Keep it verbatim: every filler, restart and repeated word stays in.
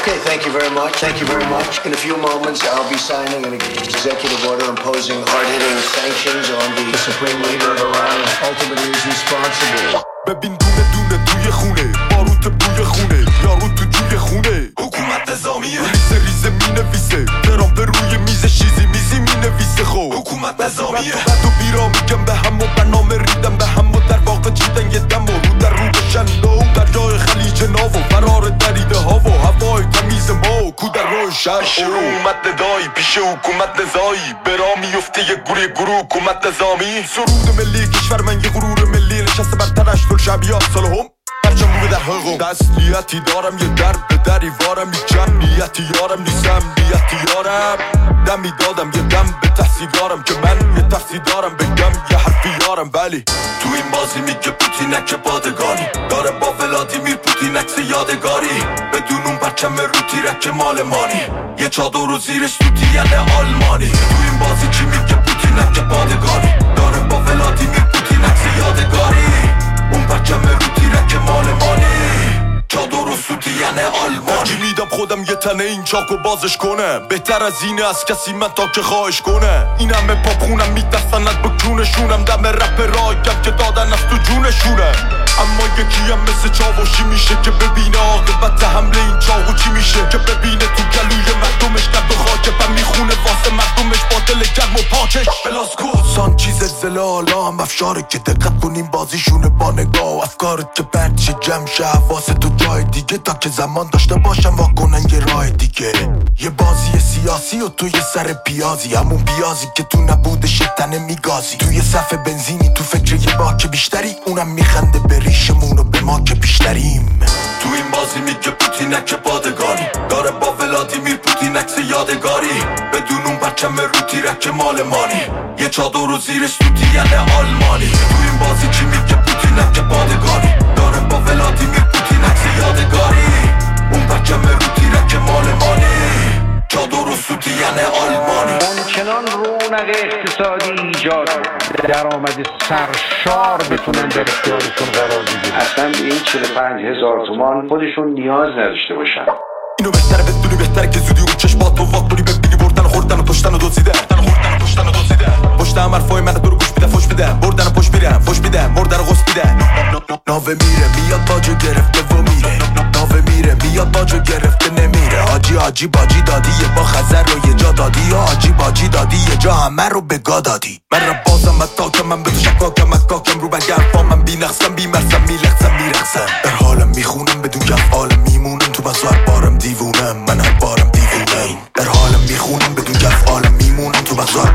Okay, thank you very much. Thank you very much. In a few moments, I'll be signing an executive order imposing hard-hitting sanctions on the supreme leader of Iran. Ultimately, is responsible. ببین دونه دونه توی خونه باروت بوی خونه یارو تو جوی خونه حکومت نظامیه ریزه ریزه می نویسه ترام به روی میز چیزی میزی می نویسه خب حکومت نظامیه بد و بیرا میگم به هم و برنامه ریدم به هم و در واقع چیدن یه دم و رو در رو بشن لو در جای خلیج ناو و فرار دریده ها و هوای تمیز ما کو در روی شهر حکومت ندایی پیش حکومت نزایی برا میفته یه گروه گروه حکومت نظامی سرود ملی کشور من یه غرور ملی نشسته بر ترش دل شبیات سالهم برچم رو به در حقوق تسلیتی دارم یه در به دریوارم یه جمعیتی یارم نیستم نیتی یارم دمی دادم یه دم به تحصیلارم که من یه تفصیل دارم بگم یه حرفی یارم ولی تو این بازی میگه پوتینک پادگانی داره با ولادیمیر پوتین عکس یادگاری بدون اون پرچم رو تیرک مال مانی یه چادر رو زیرش تو تیان آلمانی تو این بازی چی میگه پوتینک پادگانی داره با ولادیمیر پوتین عکس یادگاری اون پرچم رو تیرک مال مانی چادر و سوتین آلمانی میدم خودم یه تنه این چاکو بازش کنه بهتر از اینه از کسی من تا که خواهش کنه این همه پاپخونم میترسنت به جونشونم دم رپ رایم که دادن از تو جونشونه اما یکی هم مثل چاوشی میشه که ببینه عاقبت حمله این چاقو چی میشه که ببینه تو گلوی مردمش در به خاکه و میخونه واسه مردمش با دل گرم و پاکش بلاسکو سان چیز زلالا هم افشاره که دقت کنیم بازیشونه با نگاه افکارت که برچه جمع شه حواست تو جای دیگه تا که زمان داشته باشم واکنن یه راه دیگه یه بازی سیاسی و تو یه سر پیازی همون پیازی که تو نبوده شتنه میگازی توی صف بنزینی تو فکر یه باک بیشتری اونم میخنده به ریشمون و به ما که بیشتریم تو این بازی میگه پوتینک پادگانی داره با ولادیمیر پوتین عکس یادگاری بدون اون پرچم رو تیرک مال مانی یه چادر رو زیرش تو تیان آلمانی تو این بازی چی میگه پوتینک پادگانی داره با ولادیمیر پوتین عکس یادگاری اون پرچم رو تیرک مال مانی چادر و سوتین آلمانی اونچنان رونق اقتصادی ایجاد درآمد سرشار بتونن در اختیارشون قرار بگیرن اصلا به این چهل و پنج هزار تومان خودشون نیاز نداشته باشن اینو بهتره بدونی بهتره که زودی اون چشمات رو واکنی ببینی بردن و خوردن و کشتن و دزدیدن بردن و خوردن و کشتن و دزدیدن پشت هم حرفای من دورو گوش میدن فوش میدن بردن و پشت میرن فوش میدن مردن و غصب میدن ناوه میره میاد باجو گرفته و میره ناوه میره میاد باجو گرفته نمیره حاجی حاجی باجی دادی یه با خزر رو یه جا دادی یا حاجی باجی دادی یه جا همه رو به گا دادی من را بازم اتاکم من به تو شکاکم اتاکم رو بگرفا من بی نقصم بی مرسم میلخصم میرخصم در حالم میخونم بدون که افعالم میمونم تو بس هر بارم دیوونم من هر بارم دیوونم در حالم میخونم بدون که افعالم میمونم تو بس هر